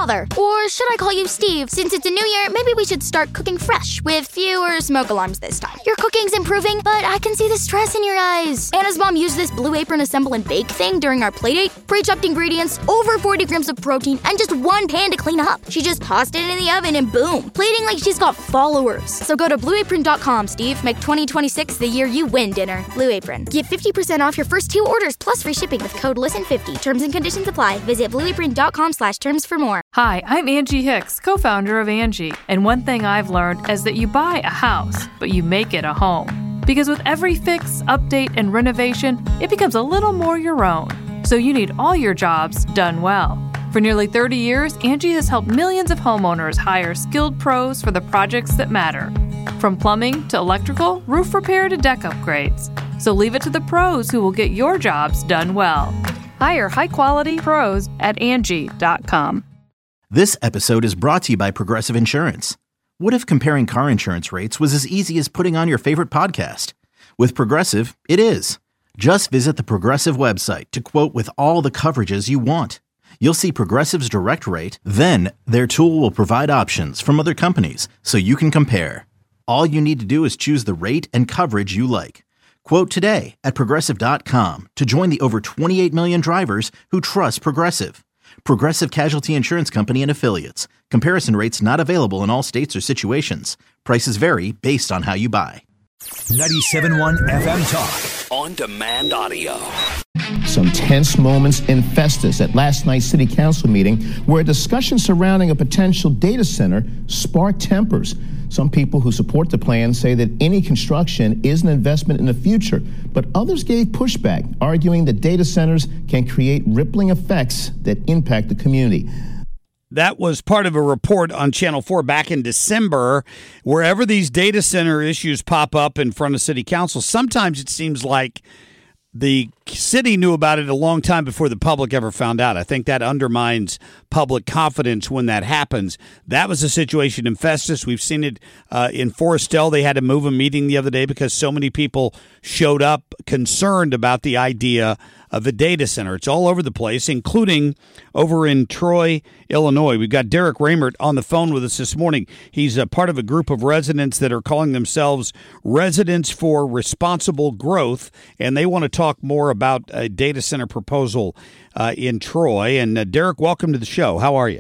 Father. Or should I call you Steve? Since it's a new year, maybe we should start cooking fresh with fewer smoke alarms this time. Your cooking's improving, but I can see the stress in your eyes. Anna's mom used this Blue Apron assemble and bake thing during our playdate. Pre-chopped ingredients, over 40 grams of protein, and just one pan to clean up. She just tossed it in the oven and boom, plating like she's got followers. So go to blueapron.com, Steve. Make 2026 the year you win dinner. Blue Apron. Get 50% off your first 2 orders plus free shipping with code LISTEN50. Terms and conditions apply. Visit blueapron.com/terms for more. Hi, I'm Angie Hicks, co-founder of Angie. And one thing I've learned is that you buy a house, but you make it a home. Because with every fix, update, and renovation, it becomes a little more your own. So you need all your jobs done well. For nearly 30 years, Angie has helped millions of homeowners hire skilled pros for the projects that matter. From plumbing to electrical, roof repair to deck upgrades. So leave it to the pros who will get your jobs done well. Hire high-quality pros at Angie.com. This episode is brought to you by Progressive Insurance. What if comparing car insurance rates was as easy as putting on your favorite podcast? With Progressive, it is. Just visit the Progressive website to quote with all the coverages you want. You'll see Progressive's direct rate, then their tool will provide options from other companies so you can compare. All you need to do is choose the rate and coverage you like. Quote today at Progressive.com to join the over 28 million drivers who trust Progressive. Progressive Casualty Insurance Company and Affiliates. Comparison rates not available in all states or situations. Prices vary based on how you buy. 97.1 FM Talk. On demand audio. Some tense moments in Festus at last night's city council meeting where a discussion surrounding a potential data center sparked tempers. Some people who support the plan say that any construction is an investment in the future, but others gave pushback, arguing that data centers can create rippling effects that impact the community. That was part of a report on Channel 4 back in December. Wherever these data center issues pop up in front of city council, sometimes it seems like the city knew about it a long time before the public ever found out. I think that undermines public confidence when that happens. That was the situation in Festus. We've seen it in Forestell. They had to move a meeting the other day because so many people showed up concerned about the idea of a data center. It's all over the place, including over in Troy, Illinois. We've got Derek Ramert on the phone with us this morning. He's a part of a group of residents that are calling themselves Residents for Responsible Growth, and they want to talk more about a data center proposal in Troy. And Derek, welcome to the show. How are you?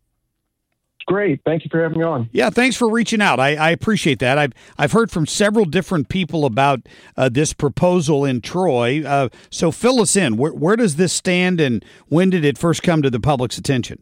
Great. Thank you for having me on. Yeah, thanks for reaching out. I appreciate that. I've heard from several different people about this proposal in Troy. So fill us in. Where does this stand, and when did it first come to the public's attention?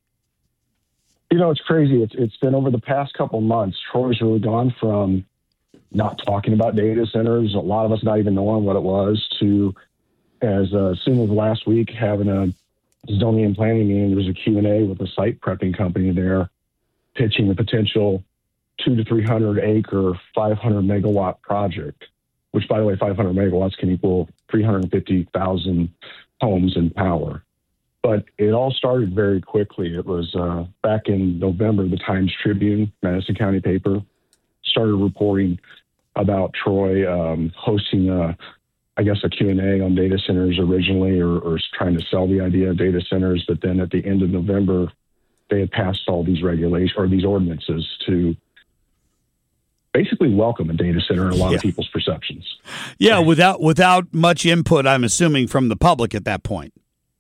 You know, it's crazy. It's been over the past couple months. Troy's really gone from not talking about data centers, a lot of us not even knowing what it was, to as soon as last week having a zoning and planning meeting. There was a Q&A with a site prepping company there pitching a potential 200 to 300 acre, 500 megawatt project, which, by the way, 500 megawatts can equal 350,000 homes in power. But it all started very quickly. It was back in November, the Times Tribune, Madison County paper, started reporting about Troy hosting a Q&A on data centers originally, or trying to sell the idea of data centers. But then at the end of November, they had passed all these regulations or these ordinances to basically welcome a data center in a lot of people's perceptions. Yeah, without much input, I'm assuming, from the public at that point.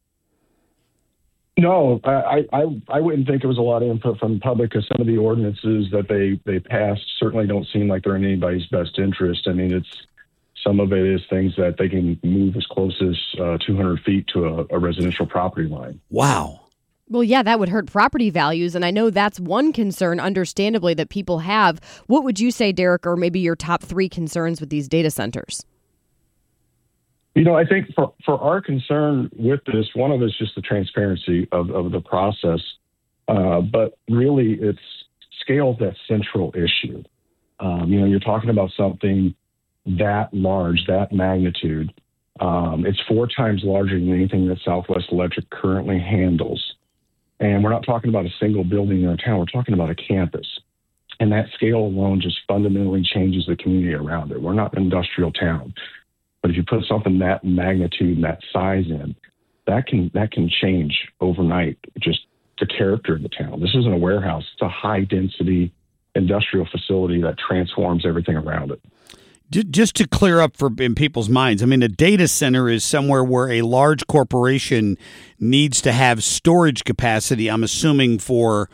No, I wouldn't think it was a lot of input from the public, because some of the ordinances that they passed certainly don't seem like they're in anybody's best interest. I mean, some of it is things that they can move as close as 200 feet to a residential property line. Wow. Well, yeah, that would hurt property values, and I know that's one concern, understandably, that people have. What would you say, Derek, or maybe your top 3 concerns with these data centers? You know, I think for our concern with this, one of it's just the transparency of the process, but really it's scale that central issue. You're talking about something that large, that magnitude. It's 4 times larger than anything that Southwest Electric currently handles. And we're not talking about a single building in our town. We're talking about a campus. And that scale alone just fundamentally changes the community around it. We're not an industrial town. But if you put something that magnitude and that size in, that can change overnight just the character of the town. This isn't a warehouse. It's a high-density industrial facility that transforms everything around it. Just to clear up in people's minds, I mean, a data center is somewhere where a large corporation needs to have storage capacity, I'm assuming, for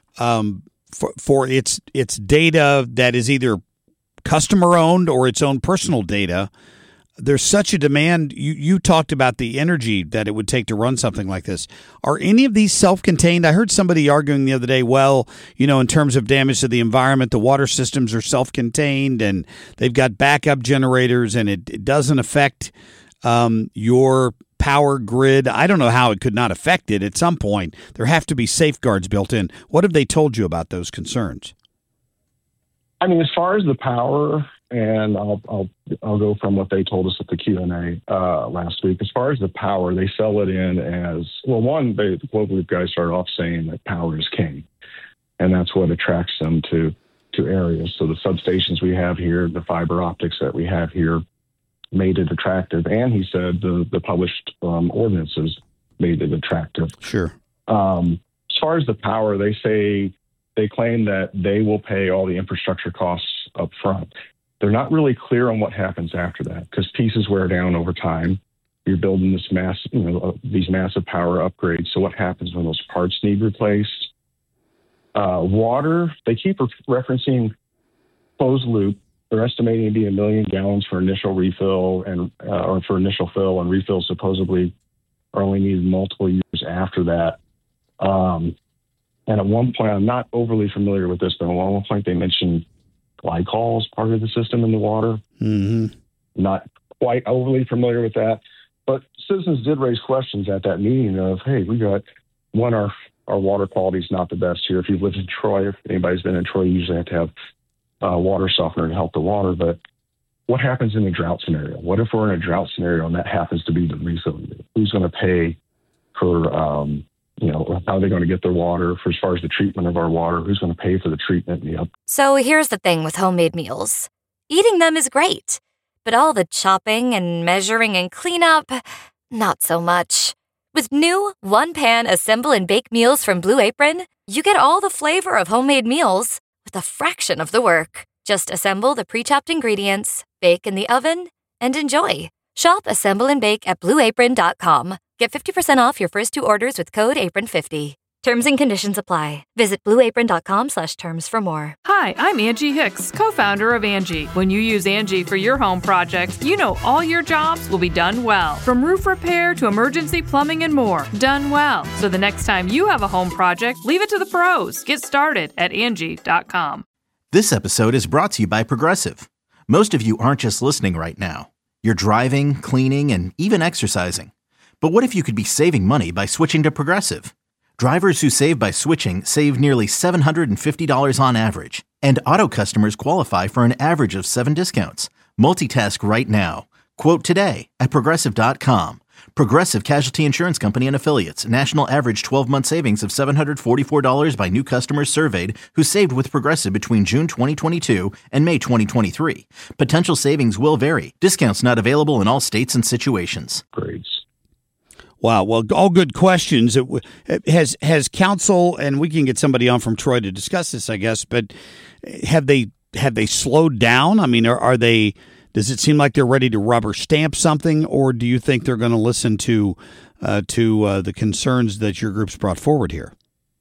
its data that is either customer-owned or its own personal data. There's such a demand. You talked about the energy that it would take to run something like this. Are any of these self-contained? I heard somebody arguing the other day, well, in terms of damage to the environment, the water systems are self-contained and they've got backup generators and it doesn't affect your power grid. I don't know how it could not affect it at some point. There have to be safeguards built in. What have they told you about those concerns? I mean, as far as the power, and I'll go from what they told us at the Q&A last week. As far as the power, they sell it in as, well, one, the Global Loop guys started off saying that power is king, and that's what attracts them to areas. So the substations we have here, the fiber optics that we have here made it attractive. And he said the published ordinances made it attractive. Sure. As far as the power, they claim that they will pay all the infrastructure costs up front. They're not really clear on what happens after that because pieces wear down over time. You're building this these massive power upgrades. So what happens when those parts need replaced? Water, they keep referencing closed loop. They're estimating to be 1 million gallons for initial refill or for initial fill, and refills supposedly are only needed multiple years after that. And at one point, I'm not overly familiar with this, but at one point they mentioned glycol as part of the system in the water. Mm-hmm. Not quite overly familiar with that, but citizens did raise questions at that meeting of, hey, we got our water quality is not the best here. If you've lived in Troy, if anybody's been in Troy, you usually have to have water softener to help the water. But what happens in a drought scenario? What if we're in a drought scenario and that happens to be the refill? Who's going to pay for, how are they going to get their water? For as far as the treatment of our water, who's going to pay for the treatment? So here's the thing with homemade meals. Eating them is great, but all the chopping and measuring and cleanup, not so much. With new one-pan assemble and bake meals from Blue Apron, you get all the flavor of homemade meals with a fraction of the work. Just assemble the pre-chopped ingredients, bake in the oven, and enjoy. Shop Assemble and Bake at BlueApron.com. Get 50% off your first 2 orders with code APRON50. Terms and conditions apply. Visit BlueApron.com/terms for more. Hi, I'm Angie Hicks, co-founder of Angie. When you use Angie for your home projects, you know all your jobs will be done well. From roof repair to emergency plumbing and more. Done well. So the next time you have a home project, leave it to the pros. Get started at Angie.com. This episode is brought to you by Progressive. Most of you aren't just listening right now. You're driving, cleaning, and even exercising. But what if you could be saving money by switching to Progressive? Drivers who save by switching save nearly $750 on average. And auto customers qualify for an average of 7 discounts. Multitask right now. Quote today at Progressive.com. Progressive Casualty Insurance Company and Affiliates. National average 12-month savings of $744 by new customers surveyed who saved with Progressive between June 2022 and May 2023. Potential savings will vary. Discounts not available in all states and situations. Grades. Wow. Well, all good questions. Has council, and we can get somebody on from Troy to discuss this, I guess, but have they slowed down? I mean, are they? Does it seem like they're ready to rubber stamp something, or do you think they're going to listen to the concerns that your group's brought forward here?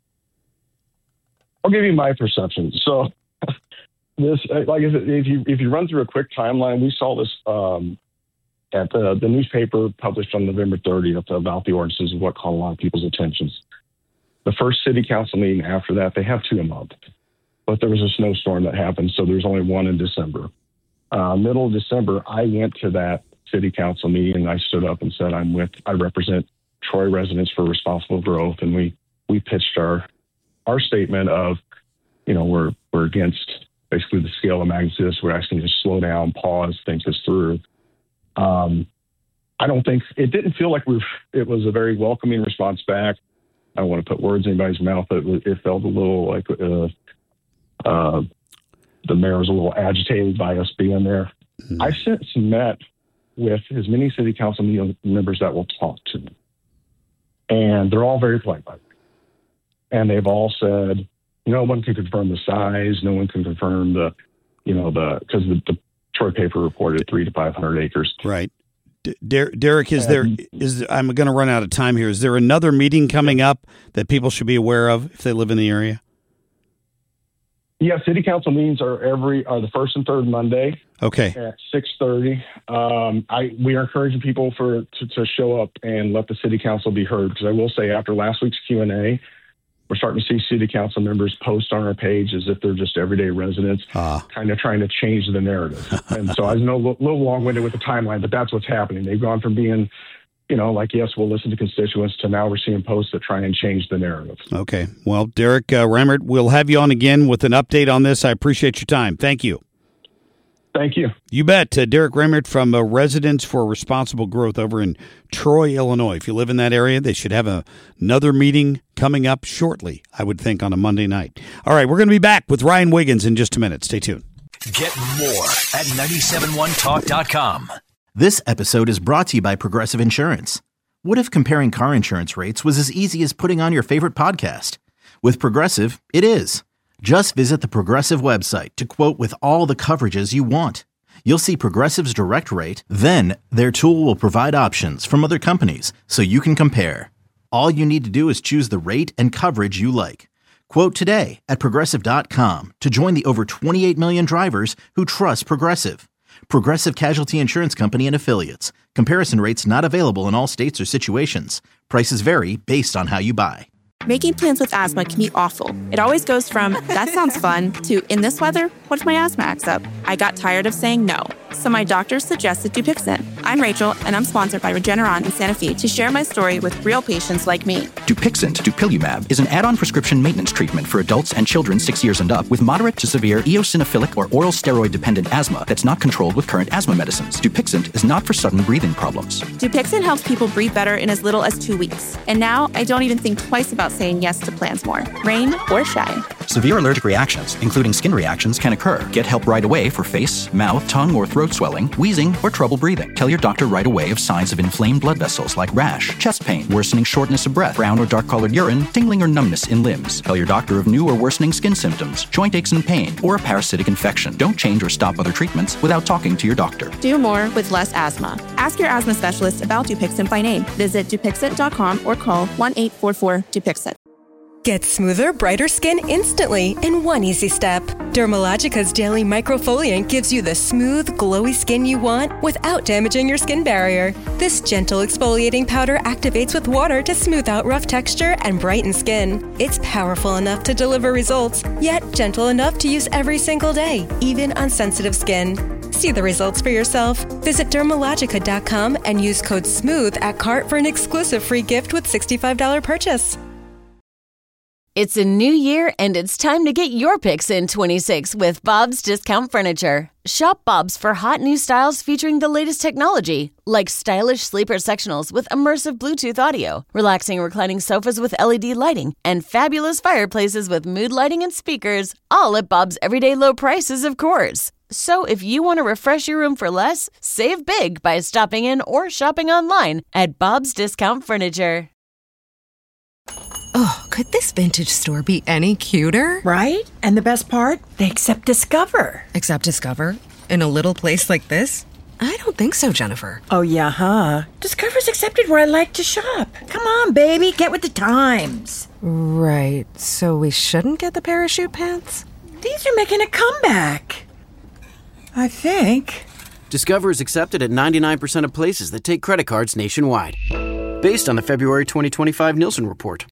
I'll give you my perception. So, this, like, if you run through a quick timeline, we saw this at the newspaper published on November 30th about the ordinances of what caught a lot of people's attentions. The first city council meeting after that, they have 2 a month, but there was a snowstorm that happened, so there's only 1 in December. Middle of December, I went to that city council meeting and I stood up and said, I represent Troy residents for responsible growth. And we pitched our statement of, we're against basically the scale of magnitude. We're asking to slow down, pause, think this through. I don't think it didn't feel like it was a very welcoming response back. I don't want to put words in anybody's mouth, but it felt a little like, the mayor was a little agitated by us being there. Mm-hmm. I've since met with as many city council members that will talk to me. And they're all very polite, by the way. and they've all said no one can confirm the size, no one can confirm because the Troy paper reported 300 to 500 acres. Right. Derek, I'm going to run out of time here. Is there another meeting coming up that people should be aware of if they live in the area? Yeah, city council meetings are the first and third Monday. Okay. At 6:30. We are encouraging people to show up and let the city council be heard, because I will say after last week's Q&A, we're starting to see city council members post on our page as if they're just everyday residents, kind of trying to change the narrative. And so I know a little long-winded with the timeline, but that's what's happening. They've gone from being, yes, we'll listen to constituents, to now we're seeing posts that try and change the narrative. Okay. Well, Derek Reimmert, we'll have you on again with an update on this. I appreciate your time. Thank you. Thank you. You bet. Derek Reimmert from Residents for Responsible Growth over in Troy, Illinois. If you live in that area, they should have another meeting coming up shortly, I would think, on a Monday night. All right, we're going to be back with Ryan Wiggins in just a minute. Stay tuned. Get more at 971talk.com. This episode is brought to you by Progressive Insurance. What if comparing car insurance rates was as easy as putting on your favorite podcast? With Progressive, it is. Just visit the Progressive website to quote with all the coverages you want. You'll see Progressive's direct rate, then their tool will provide options from other companies so you can compare. All you need to do is choose the rate and coverage you like. Quote today at Progressive.com to join the over 28 million drivers who trust Progressive. Progressive Casualty Insurance Company and Affiliates. Comparison rates not available in all states or situations. Prices vary based on how you buy. Making plans with asthma can be awful. It always goes from, that sounds fun, to, in this weather, what if my asthma acts up? I got tired of saying no, so my doctor suggested Dupixent. I'm Rachel, and I'm sponsored by Regeneron in Santa Fe to share my story with real patients like me. Dupixent, dupilumab, is an add-on prescription maintenance treatment for adults and children 6 years and up with moderate to severe eosinophilic or oral steroid-dependent asthma that's not controlled with current asthma medicines. Dupixent is not for sudden breathing problems. Dupixent helps people breathe better in as little as 2 weeks. And now I don't even think twice about saying yes to plans more, rain or shine. Severe allergic reactions, including skin reactions, can occur. Get help right away for face, mouth, tongue, or throat swelling, wheezing, or trouble breathing. Tell your doctor right away of signs of inflamed blood vessels like rash, chest pain, worsening shortness of breath, brown or dark-colored urine, tingling or numbness in limbs. Tell your doctor of new or worsening skin symptoms, joint aches and pain, or a parasitic infection. Don't change or stop other treatments without talking to your doctor. Do more with less asthma. Ask your asthma specialist about Dupixent by name. Visit Dupixent.com or call 1-844-DUPIXENT. Get smoother, brighter skin instantly in one easy step. Dermalogica's Daily Microfoliant gives you the smooth, glowy skin you want without damaging your skin barrier. This gentle exfoliating powder activates with water to smooth out rough texture and brighten skin. It's powerful enough to deliver results, yet gentle enough to use every single day, even on sensitive skin. See the results for yourself. Visit Dermalogica.com and use code SMOOTH at cart for an exclusive free gift with $65 purchase. It's a new year, and it's time to get your picks in 26 with Bob's Discount Furniture. Shop Bob's for hot new styles featuring the latest technology, like stylish sleeper sectionals with immersive Bluetooth audio, relaxing reclining sofas with LED lighting, and fabulous fireplaces with mood lighting and speakers, all at Bob's everyday low prices, of course. So if you want to refresh your room for less, save big by stopping in or shopping online at Bob's Discount Furniture. Oh, could this vintage store be any cuter? Right? And the best part? They accept Discover. Accept Discover? In a little place like this? I don't think so, Jennifer. Oh, yeah, huh? Discover's accepted where I like to shop. Come on, baby, get with the times. Right, so we shouldn't get the parachute pants? These are making a comeback. I think. Discover is accepted at 99% of places that take credit cards nationwide. Based on the February 2025 Nielsen report.